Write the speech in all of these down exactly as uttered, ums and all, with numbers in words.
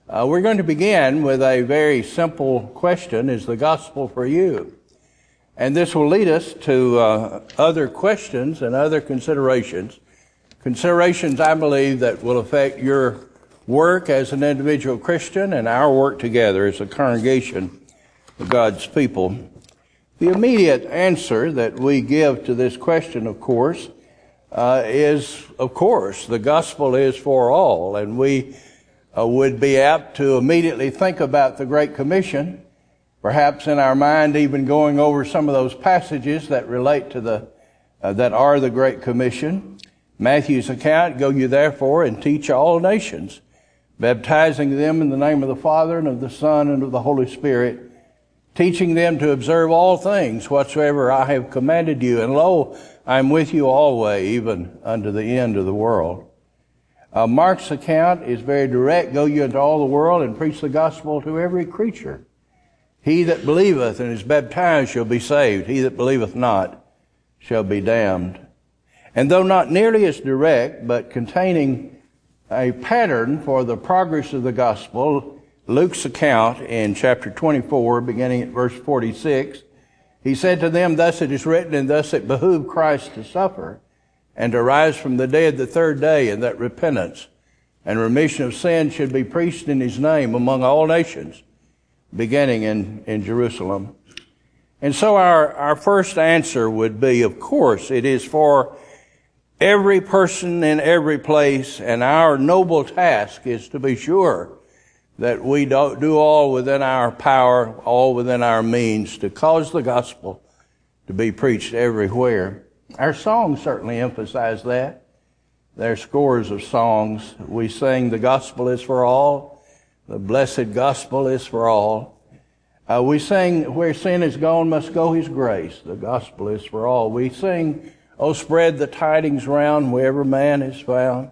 Uh, we're going to begin with a very simple question: is the gospel for you? And this will lead us to uh, other questions and other considerations. Considerations, I believe, that will affect your work as an individual Christian and our work together as a congregation of God's people. The immediate answer that we give to this question, of course, uh, is, of course, the gospel is for all, and we uh, would be apt to immediately think about the Great Commission, perhaps in our mind even going over some of those passages that relate to the, uh, that are the Great Commission. Matthew's account, go you therefore and teach all nations, baptizing them in the name of the Father and of the Son and of the Holy Spirit, teaching them to observe all things whatsoever I have commanded you. And lo, I am with you always, even unto the end of the world. Uh, Mark's account is very direct. Go you into all the world and preach the gospel to every creature. He that believeth and is baptized shall be saved. He that believeth not shall be damned. And though not nearly as direct, but containing a pattern for the progress of the gospel, Luke's account in chapter twenty-four, beginning at verse forty-six, he said to them, thus it is written, and thus it behooved Christ to suffer, and to rise from the dead the third day, and that repentance and remission of sin should be preached in his name among all nations, beginning in, in Jerusalem. And so our, our first answer would be, of course, it is for every person in every place, and our noble task is to be sure that we do, do all within our power, all within our means, to cause the gospel to be preached everywhere. Our songs certainly emphasize that. There are scores of songs. We sing, the gospel is for all, the blessed gospel is for all. Uh, we sing, where sin is gone must go his grace, the gospel is for all. We sing, oh, spread the tidings round wherever man is found.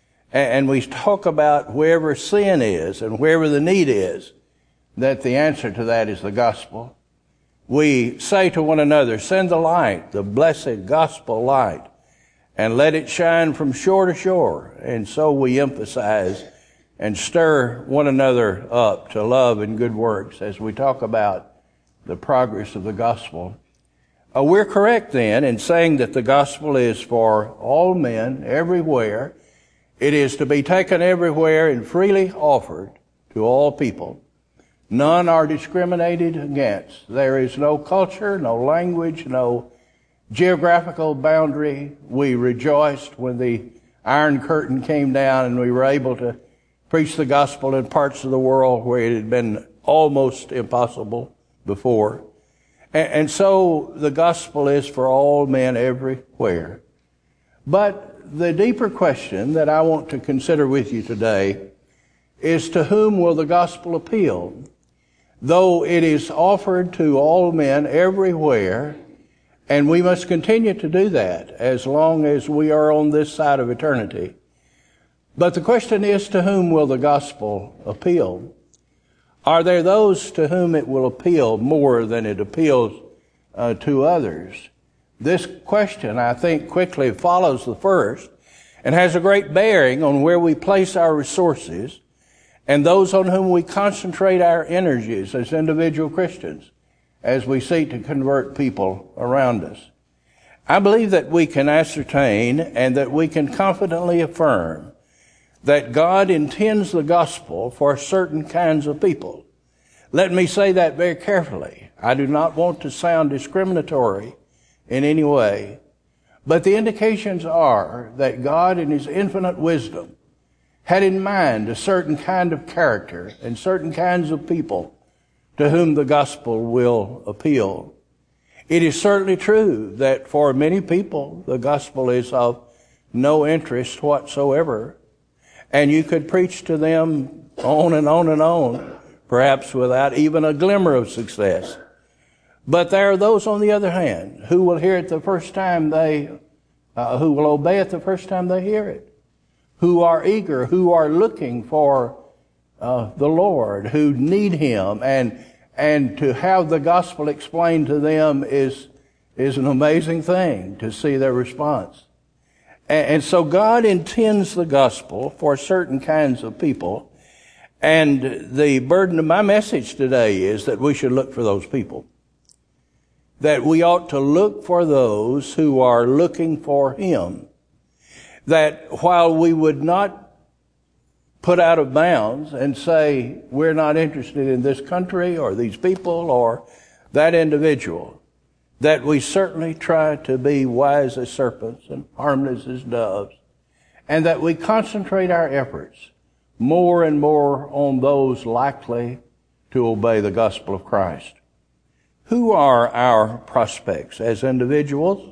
And we talk about wherever sin is and wherever the need is, that the answer to that is the gospel. We say to one another, send the light, the blessed gospel light, and let it shine from shore to shore. And so we emphasize and stir one another up to love and good works as we talk about the progress of the gospel. Uh, we're correct then in saying that the gospel is for all men everywhere. It is to be taken everywhere and freely offered to all people. None are discriminated against. There is no culture, no language, no geographical boundary. We rejoiced when the Iron Curtain came down and we were able to preach the gospel in parts of the world where it had been almost impossible before. And so the gospel is for all men everywhere. But the deeper question that I want to consider with you today is, to whom will the gospel appeal? Though it is offered to all men everywhere, and we must continue to do that as long as we are on this side of eternity. But the question is, to whom will the gospel appeal? Are there those to whom it will appeal more than it appeals uh, to others? This question, I think, quickly follows the first and has a great bearing on where we place our resources and those on whom we concentrate our energies as individual Christians as we seek to convert people around us. I believe that we can ascertain and that we can confidently affirm that God intends the gospel for certain kinds of people. Let me say that very carefully. I do not want to sound discriminatory in any way, but the indications are that God in his infinite wisdom had in mind a certain kind of character and certain kinds of people to whom the gospel will appeal. It is certainly true that for many people the gospel is of no interest whatsoever, and you could preach to them on and on and on, perhaps without even a glimmer of success. But there are those, on the other hand, who will hear it the first time they, uh, who will obey it the first time they hear it, who are eager, who are looking for uh, the Lord, who need him, and and to have the gospel explained to them is is an amazing thing to see their response. And, and so God intends the gospel for certain kinds of people. And the burden of my message today is that we should look for those people. That we ought to look for those who are looking for Him. That while we would not put out of bounds and say we're not interested in this country or these people or that individual, that we certainly try to be wise as serpents and harmless as doves, and that we concentrate our efforts more and more on those likely to obey the gospel of Christ. Who are our prospects as individuals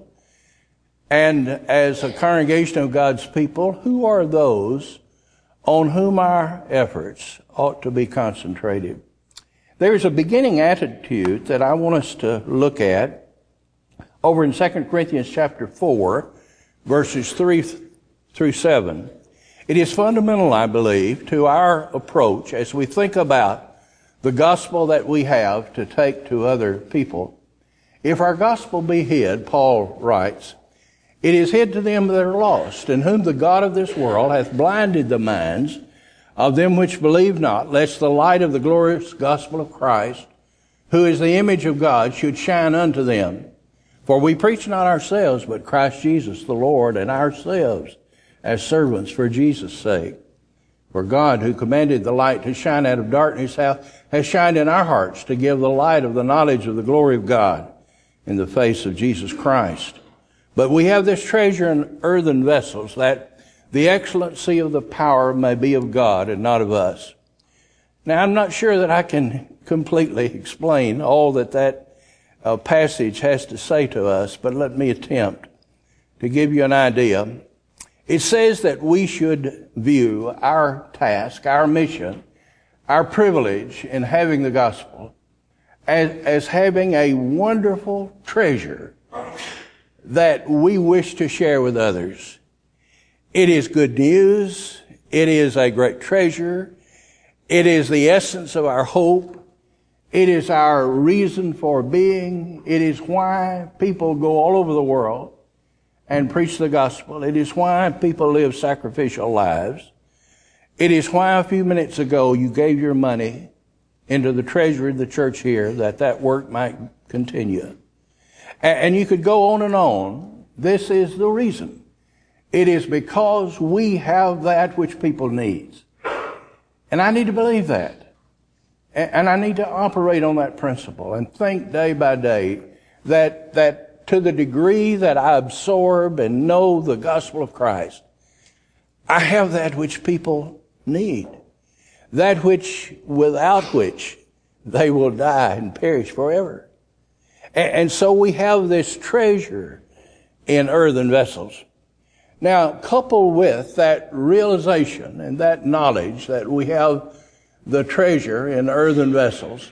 and as a congregation of God's people? Who are those on whom our efforts ought to be concentrated? There's a beginning attitude that I want us to look at over in Second Corinthians chapter four, verses three through seven. It is fundamental, I believe, to our approach as we think about the gospel that we have to take to other people. If our gospel be hid, Paul writes, it is hid to them that are lost, in whom the God of this world hath blinded the minds of them which believe not, lest the light of the glorious gospel of Christ, who is the image of God, should shine unto them. For we preach not ourselves, but Christ Jesus the Lord, and ourselves as servants for Jesus' sake. For God, who commanded the light to shine out of darkness, has shined in our hearts to give the light of the knowledge of the glory of God in the face of Jesus Christ. But we have this treasure in earthen vessels, that the excellency of the power may be of God and not of us. Now, I'm not sure that I can completely explain all that that uh, passage has to say to us, but let me attempt to give you an idea. It says that we should view our task, our mission, our privilege in having the gospel as, as having a wonderful treasure that we wish to share with others. It is good news. It is a great treasure. It is the essence of our hope. It is our reason for being. It is why people go all over the world and preach the gospel. It is why people live sacrificial lives. It is why a few minutes ago you gave your money into the treasury of the church here, that that work might continue. And you could go on and on. This is the reason. It is because we have that which people need. And I need to believe that. And I need to operate on that principle and think day by day that, that to the degree that I absorb and know the gospel of Christ, I have that which people need. That which, without which they will die and perish forever. And so we have this treasure in earthen vessels. Now, coupled with that realization and that knowledge that we have the treasure in earthen vessels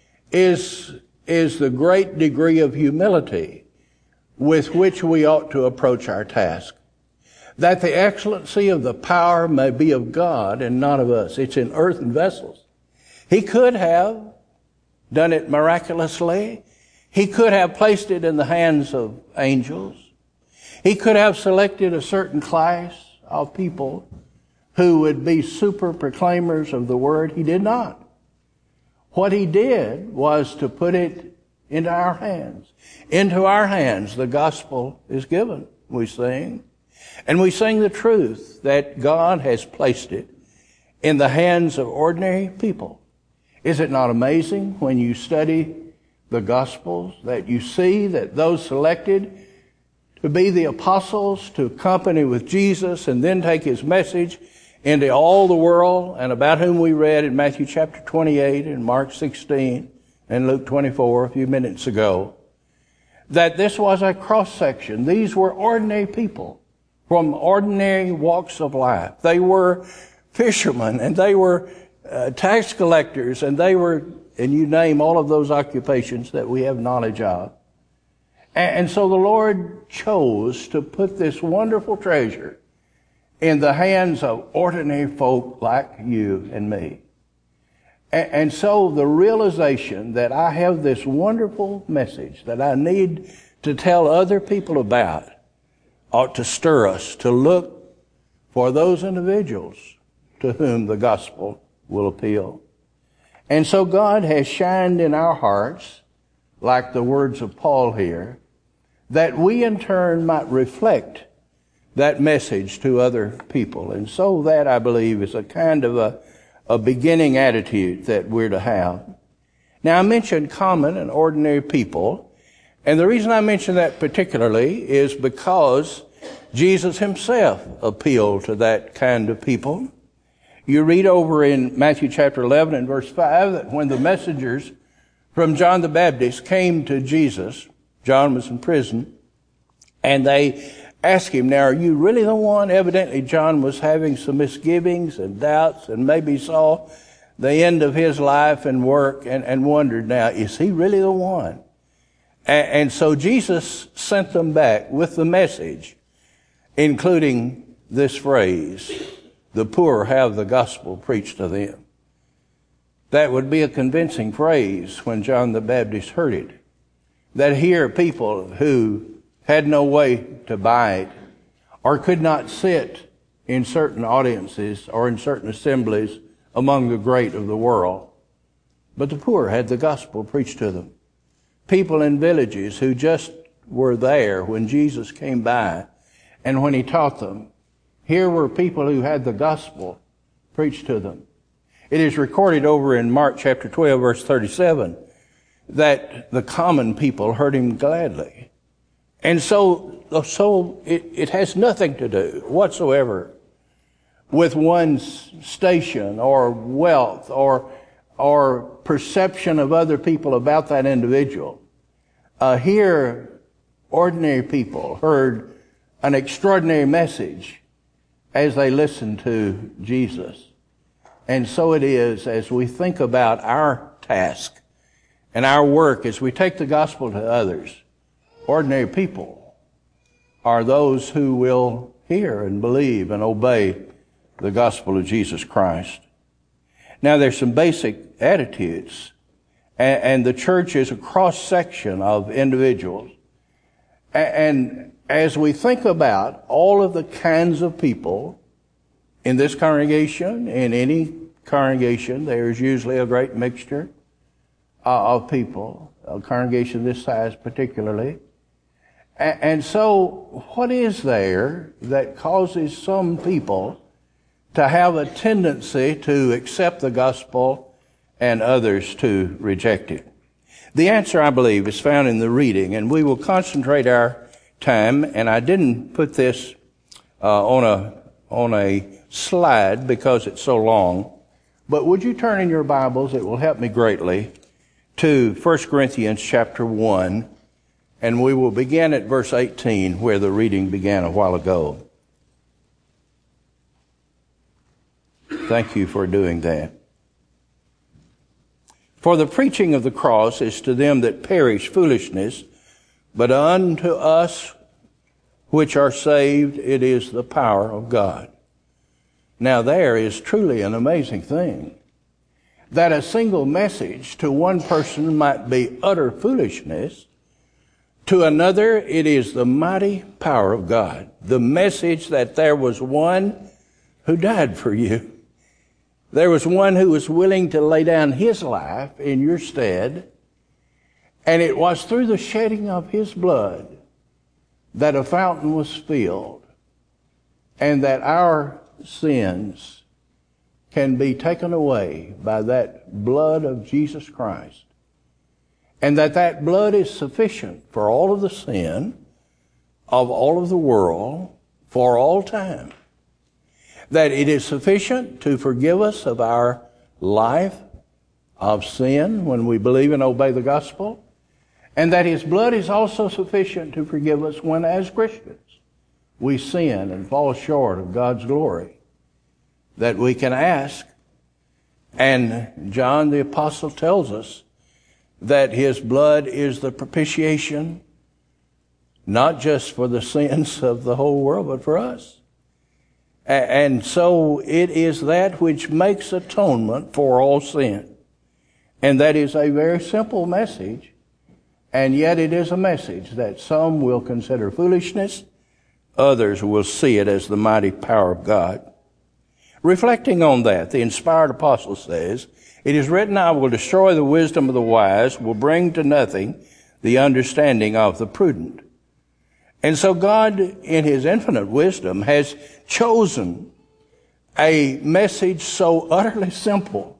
is, is the great degree of humility with which we ought to approach our task. That the excellency of the power may be of God and not of us. It's in earthen vessels. He could have done it miraculously. He could have placed it in the hands of angels. He could have selected a certain class of people who would be super proclaimers of the word. He did not. What he did was to put it into our hands. Into our hands the gospel is given, we sing. And we sing the truth that God has placed it in the hands of ordinary people. Is it not amazing when you study the Gospels that you see that those selected to be the apostles, to accompany with Jesus and then take his message into all the world, and about whom we read in Matthew chapter twenty-eight and Mark sixteen and Luke twenty-four a few minutes ago, that this was a cross-section. These were ordinary people from ordinary walks of life. They were fishermen, and they were uh, tax collectors, and they were, and you name all of those occupations that we have knowledge of. And, and so the Lord chose to put this wonderful treasure in the hands of ordinary folk like you and me. And, and so the realization that I have this wonderful message that I need to tell other people about ought to stir us to look for those individuals to whom the gospel will appeal. And so God has shined in our hearts, like the words of Paul here, that we in turn might reflect that message to other people. And so that, I believe, is a kind of a, a beginning attitude that we're to have. Now, I mentioned common and ordinary people, and the reason I mention that particularly is because Jesus himself appealed to that kind of people. You read over in Matthew chapter eleven and verse five that when the messengers from John the Baptist came to Jesus, John was in prison, and they asked him, now, are you really the one? Evidently, John was having some misgivings and doubts and maybe saw the end of his life and work and, and wondered, now, is he really the one? And, and so Jesus sent them back with the message, including this phrase, the poor have the gospel preached to them. That would be a convincing phrase when John the Baptist heard it. That here people who had no way to buy it or could not sit in certain audiences or in certain assemblies among the great of the world. But the poor had the gospel preached to them. People in villages who just were there when Jesus came by and when he taught them. Here were people who had the gospel preached to them. It is recorded over in Mark chapter twelve, verse thirty-seven, that the common people heard him gladly. And so, so it, it has nothing to do whatsoever with one's station or wealth or, or perception of other people about that individual. Uh, here, ordinary people heard an extraordinary message as they listened to Jesus. And so it is as we think about our task and our work as we take the gospel to others. Ordinary people are those who will hear and believe and obey the gospel of Jesus Christ. Now, there's some basic attitudes, and, and the church is a cross-section of individuals. And as we think about all of the kinds of people in this congregation, in any congregation, there's usually a great mixture of people, a congregation this size particularly. And so what is there that causes some people to have a tendency to accept the gospel and others to reject it? The answer, I believe, is found in the reading, and we will concentrate our time, and I didn't put this uh, on a on a slide because it's so long, but would you turn in your Bibles, it will help me greatly, to First Corinthians chapter one, and we will begin at verse eighteen, where the reading began a while ago. Thank you for doing that. For the preaching of the cross is to them that perish foolishness, but unto us which are saved it is the power of God. Now there is truly an amazing thing, that a single message to one person might be utter foolishness, to another it is the mighty power of God. The message that there was one who died for you. There was one who was willing to lay down his life in your stead, and it was through the shedding of his blood that a fountain was filled, and that our sins can be taken away by that blood of Jesus Christ, and that that blood is sufficient for all of the sin of all of the world for all time. That it is sufficient to forgive us of our life of sin when we believe and obey the gospel, and that his blood is also sufficient to forgive us when, as Christians, we sin and fall short of God's glory. That we can ask, and John the Apostle tells us that his blood is the propitiation, not just for the sins of the whole world, but for us. And so it is that which makes atonement for all sin. And that is a very simple message, and yet it is a message that some will consider foolishness, others will see it as the mighty power of God. Reflecting on that, the inspired apostle says, "It is written, I will destroy the wisdom of the wise, will bring to nothing the understanding of the prudent." And so God, in his infinite wisdom, has chosen a message so utterly simple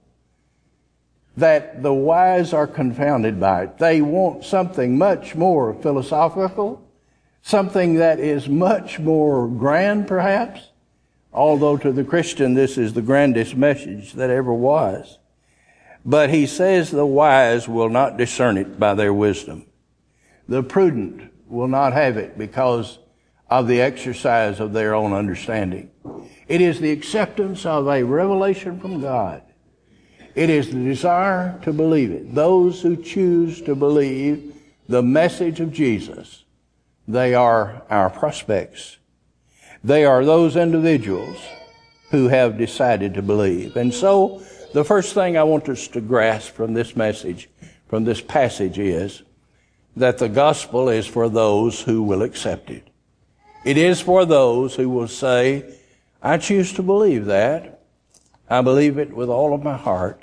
that the wise are confounded by it. They want something much more philosophical, something that is much more grand, perhaps, although to the Christian this is the grandest message that ever was. But he says the wise will not discern it by their wisdom. The prudent will not have it because of the exercise of their own understanding. It is the acceptance of a revelation from God. It is the desire to believe it. Those who choose to believe the message of Jesus, they are our prospects. They are those individuals who have decided to believe. And so the first thing I want us to grasp from this message, from this passage, is that the gospel is for those who will accept it. It is for those who will say, I choose to believe that. I believe it with all of my heart.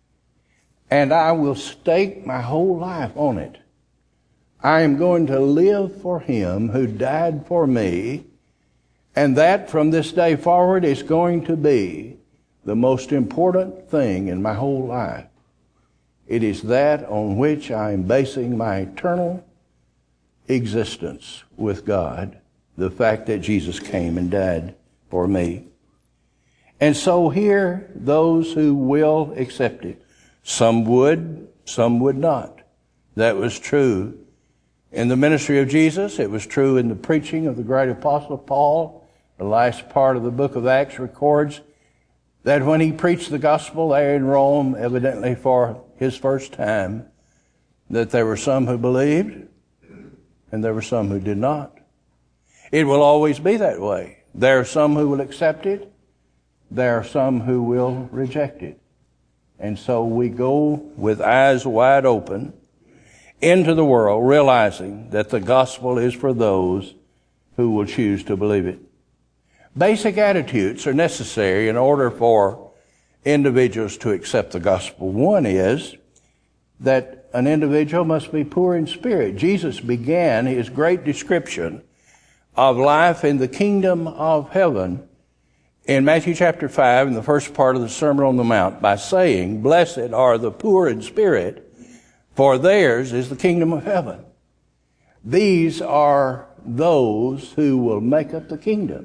And I will stake my whole life on it. I am going to live for him who died for me. And that from this day forward is going to be the most important thing in my whole life. It is that on which I am basing my eternal existence with God, the fact that Jesus came and died for me. And so here, those who will accept it. Some would, some would not. That was true in the ministry of Jesus. It was true in the preaching of the great apostle Paul. The last part of the book of Acts records that when he preached the gospel there in Rome, evidently for his first time, that there were some who believed and there were some who did not. It will always be that way. There are some who will accept it. There are some who will reject it. And so we go with eyes wide open into the world, realizing that the gospel is for those who will choose to believe it. Basic attitudes are necessary in order for individuals to accept the gospel. One is that an individual must be poor in spirit. Jesus began his great description of life in the kingdom of heaven in Matthew chapter five, in the first part of the Sermon on the Mount, by saying, "Blessed are the poor in spirit, for theirs is the kingdom of heaven." These are those who will make up the kingdom.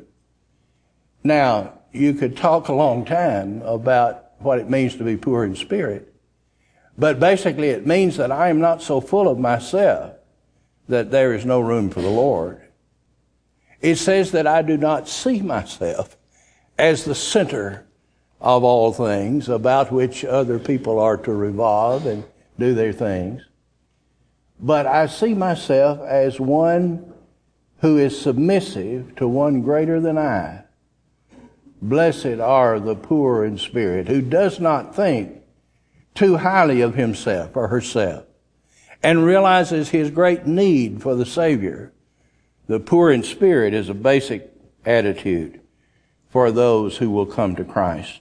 Now, you could talk a long time about what it means to be poor in spirit, but basically it means that I am not so full of myself that there is no room for the Lord. It says that I do not see myself as the center of all things about which other people are to revolve and do their things. But I see myself as one who is submissive to one greater than I. Blessed are the poor in spirit, who does not think too highly of himself or herself and realizes his great need for the Savior. The poor in spirit is a basic attitude for those who will come to Christ.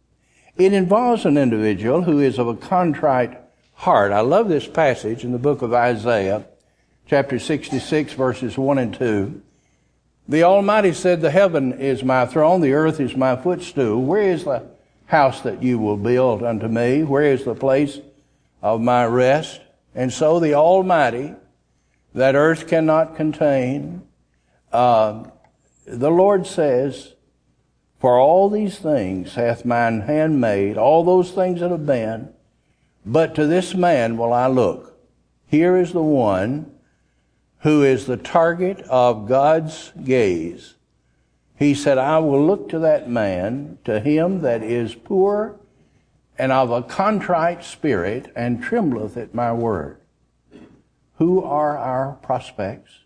It involves an individual who is of a contrite heart. I love this passage in the book of Isaiah, chapter sixty-six, verses one and two. The Almighty said, "The heaven is my throne, the earth is my footstool. Where is the house that you will build unto me? Where is the place of my rest?" And so the Almighty, that earth cannot contain, uh, the Lord says, "For all these things hath mine hand made," all those things that have been, "but to this man will I look." Here is the one who is the target of God's gaze. He said, "I will look to that man, to him that is poor and of a contrite spirit, and trembleth at my word." Who are our prospects?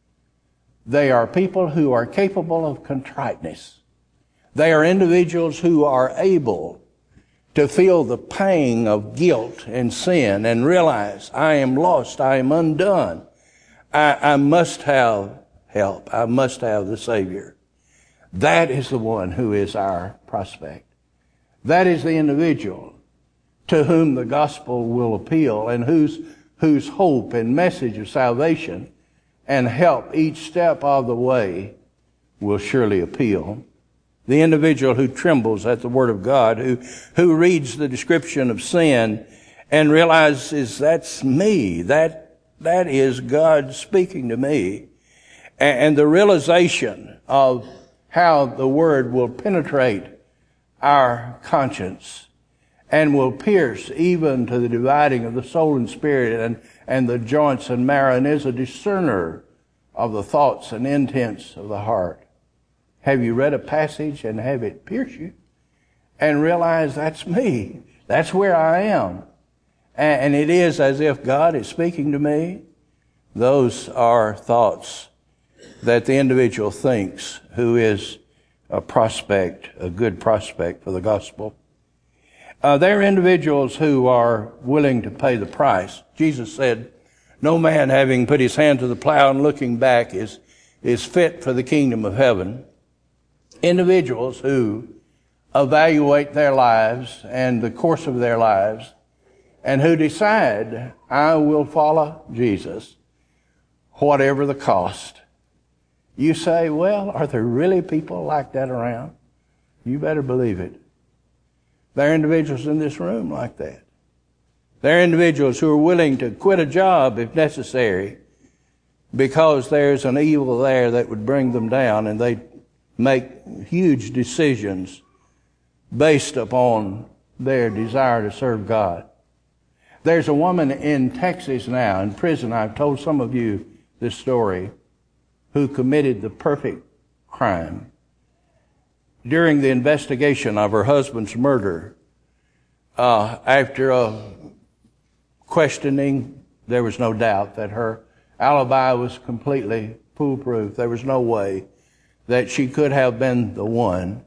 They are people who are capable of contriteness. They are individuals who are able to feel the pang of guilt and sin and realize, I am lost, I am undone. I, I must have help. I must have the Savior. That is the one who is our prospect. That is the individual to whom the gospel will appeal and whose, whose hope and message of salvation and help each step of the way will surely appeal. The individual who trembles at the Word of God, who, who reads the description of sin and realizes that's me, that, that is God speaking to me, and, and the realization of how the Word will penetrate our conscience and will pierce even to the dividing of the soul and spirit and, and the joints and marrow, and is a discerner of the thoughts and intents of the heart. Have you read a passage and have it pierce you and realize that's me? That's where I am. And it is as if God is speaking to me. Those are thoughts that the individual thinks who is a prospect, a good prospect for the gospel. Uh, there are individuals who are willing to pay the price. Jesus said, no man having put his hand to the plow and looking back is, is fit for the kingdom of heaven. Individuals who evaluate their lives and the course of their lives and who decide, I will follow Jesus, whatever the cost. You say, well, are there really people like that around? You better believe it. There are individuals in this room like that. There are individuals who are willing to quit a job if necessary because there's an evil there that would bring them down, and they make huge decisions based upon their desire to serve God. There's a woman in Texas now, in prison, I've told some of you this story, who committed the perfect crime. During the investigation of her husband's murder, uh, after a questioning, there was no doubt that her alibi was completely foolproof. There was no way that she could have been the one.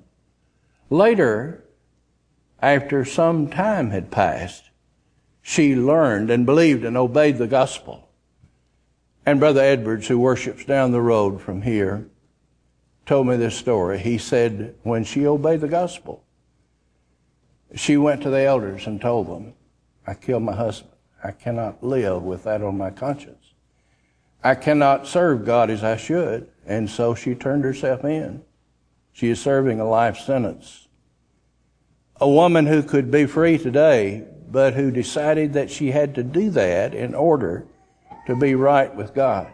Later, after some time had passed, she learned and believed and obeyed the gospel. And Brother Edwards, who worships down the road from here, told me this story. He said when she obeyed the gospel, she went to the elders and told them, I killed my husband. I cannot live with that on my conscience. I cannot serve God as I should. And so she turned herself in. She is serving a life sentence. A woman who could be free today, but who decided that she had to do that in order to be right with God.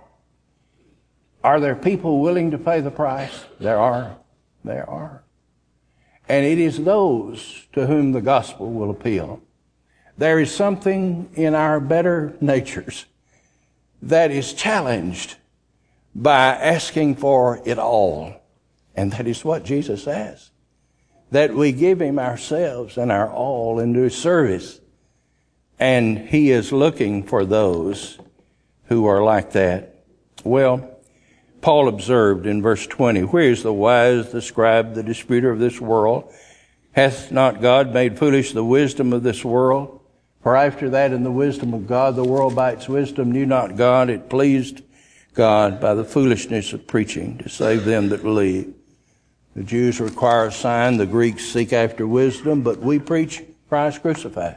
Are there people willing to pay the price? There are. There are. And it is those to whom the gospel will appeal. There is something in our better natures that is challenged by asking for it all. And that is what Jesus asks. That we give him ourselves and our all into his service. And he is looking for those who are like that. Well, Paul observed in verse twenty, where is the wise, the scribe, the disputer of this world? Hath not God made foolish the wisdom of this world? For after that, in the wisdom of God, the world by its wisdom knew not God. It pleased God by the foolishness of preaching to save them that believe. The Jews require a sign, the Greeks seek after wisdom, but we preach Christ crucified.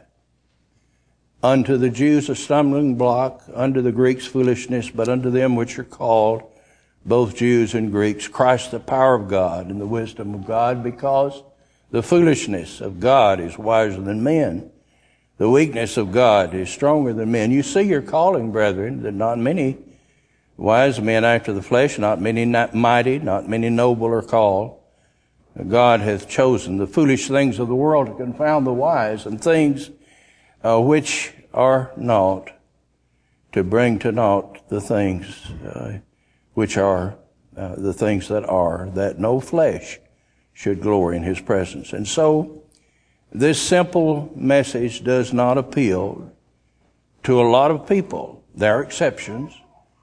Unto the Jews a stumbling block, unto the Greeks foolishness, but unto them which are called, both Jews and Greeks, Christ the power of God and the wisdom of God, because the foolishness of God is wiser than men. The weakness of God is stronger than men. You see your calling, brethren, that not many wise men after the flesh, not many not mighty, not many noble are called. God hath chosen the foolish things of the world to confound the wise, and things uh, which are naught, to bring to naught the things uh, which are uh, the things that are, that no flesh should glory in his presence. And so, this simple message does not appeal to a lot of people. There are exceptions,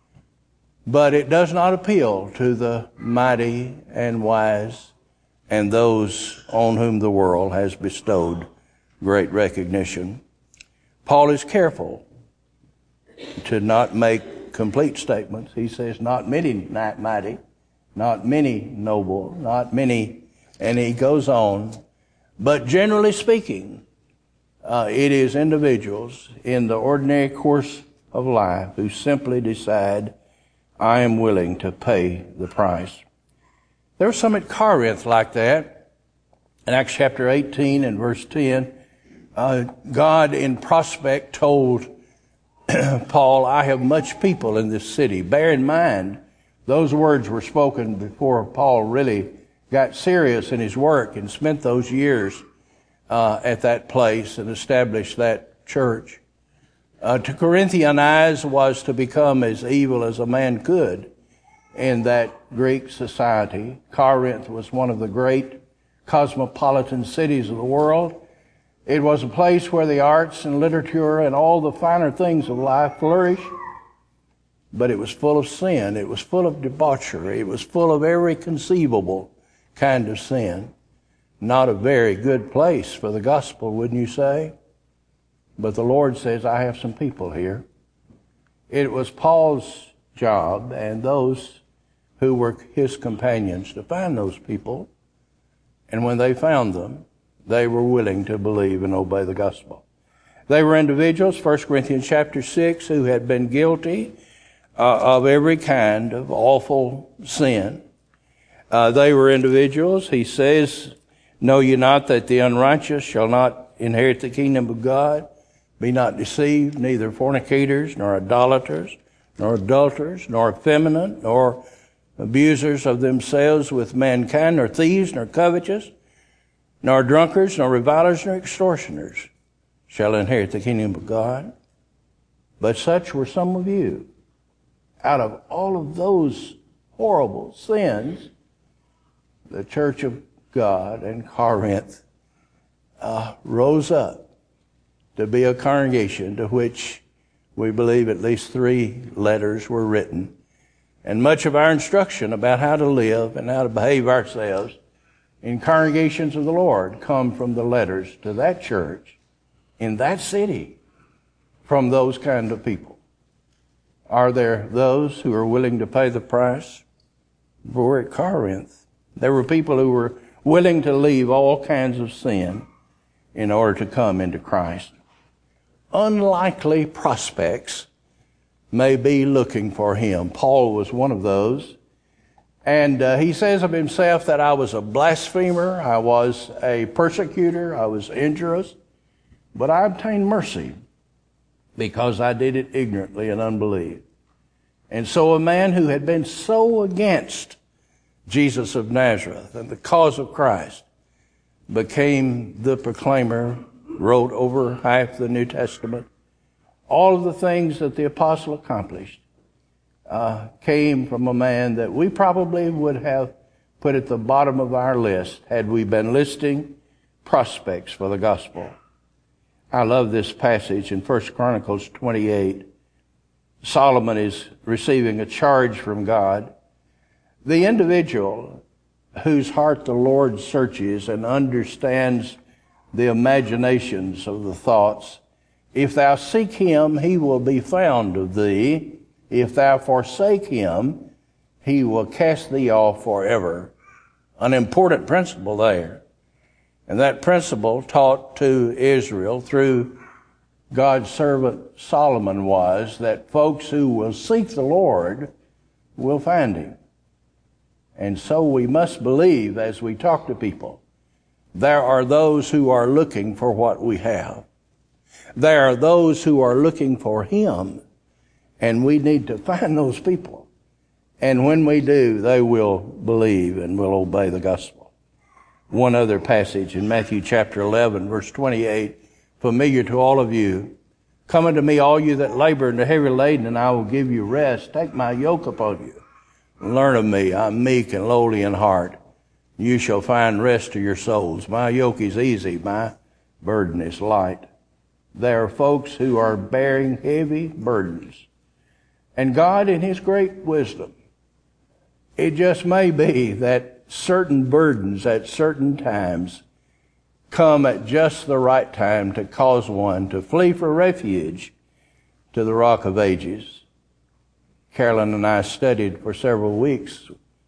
but it does not appeal to the mighty and wise and those on whom the world has bestowed great recognition. Paul is careful to not make complete statements. He says, not many mighty, not many noble, not many, and he goes on. But generally speaking, uh, it is individuals in the ordinary course of life who simply decide, I am willing to pay the price. There was some at Corinth like that. In Acts chapter eighteen and verse ten, uh, God in prospect told Paul, I have much people in this city. Bear in mind, those words were spoken before Paul really got serious in his work and spent those years uh, at that place and established that church. Uh, to Corinthianize was to become as evil as a man could in that Greek society. Corinth was one of the great cosmopolitan cities of the world. It was a place where the arts and literature and all the finer things of life flourished, but it was full of sin. It was full of debauchery. It was full of every conceivable kind of sin. Not a very good place for the gospel, wouldn't you say? But the Lord says, I have some people here. It was Paul's job and those who were his companions to find those people. And when they found them, they were willing to believe and obey the gospel. They were individuals, First Corinthians chapter six, who had been guilty uh, of every kind of awful sin. Uh, they were individuals, he says, know ye not that the unrighteous shall not inherit the kingdom of God? Be not deceived, neither fornicators, nor idolaters, nor adulterers, nor effeminate, nor abusers of themselves with mankind, nor thieves, nor covetous, nor drunkards, nor revilers, nor extortioners shall inherit the kingdom of God. But such were some of you. Out of all of those horrible sins, the church of God in Corinth uh, rose up to be a congregation to which we believe at least three letters were written. And much of our instruction about how to live and how to behave ourselves in congregations of the Lord come from the letters to that church in that city from those kind of people. Are there those who are willing to pay the price? We're at Corinth. There were people who were willing to leave all kinds of sin in order to come into Christ. Unlikely prospects may be looking for him. Paul was one of those. And uh, he says of himself that I was a blasphemer, I was a persecutor, I was injurious, but I obtained mercy because I did it ignorantly and unbelief. And so a man who had been so against Jesus of Nazareth and the cause of Christ became the proclaimer, wrote over half the New Testament. All of the things that the apostle accomplished uh, came from a man that we probably would have put at the bottom of our list had we been listing prospects for the gospel. I love this passage in First Chronicles twenty-eight. Solomon is receiving a charge from God. The individual whose heart the Lord searches and understands the imaginations of the thoughts, if thou seek him, he will be found of thee. If thou forsake him, he will cast thee off forever. An important principle there. And that principle taught to Israel through God's servant Solomon was that folks who will seek the Lord will find him. And so we must believe as we talk to people, there are those who are looking for what we have. There are those who are looking for him, and we need to find those people. And when we do, they will believe and will obey the gospel. One other passage in Matthew chapter eleven, verse twenty-eight, familiar to all of you. Come unto me, all you that labor and are heavy laden, and I will give you rest. Take my yoke upon you. Learn of me. I'm meek and lowly in heart. You shall find rest to your souls. My yoke is easy. My burden is light. There are folks who are bearing heavy burdens. And God, in his great wisdom, it just may be that certain burdens at certain times come at just the right time to cause one to flee for refuge to the Rock of Ages. Carolyn and I studied for several weeks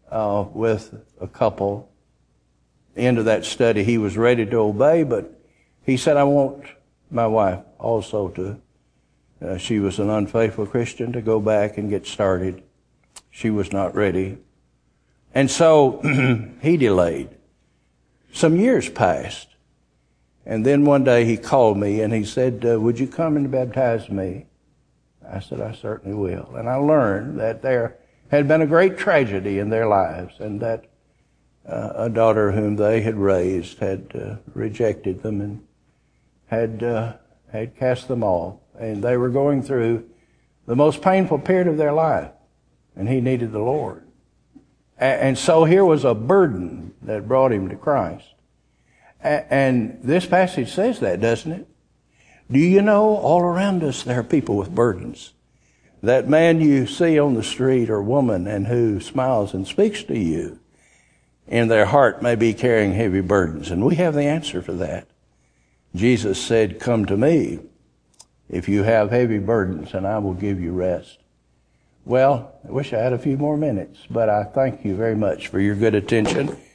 uh, with a couple. End of that study, he was ready to obey, but he said, I want my wife also to, uh, she was an unfaithful Christian, to go back and get started. She was not ready. And so he delayed. Some years passed. And then one day he called me and he said, uh, would you come and baptize me? I said, I certainly will. And I learned that there had been a great tragedy in their lives, and that uh, a daughter whom they had raised had uh, rejected them and had uh, had cast them off. And they were going through the most painful period of their life, and he needed the Lord. A- and so here was a burden that brought him to Christ. A- and this passage says that, doesn't it? Do you know, all around us there are people with burdens. That man you see on the street or woman and who smiles and speaks to you, in their heart may be carrying heavy burdens. And we have the answer for that. Jesus said, come to me if you have heavy burdens, and I will give you rest. Well, I wish I had a few more minutes, but I thank you very much for your good attention.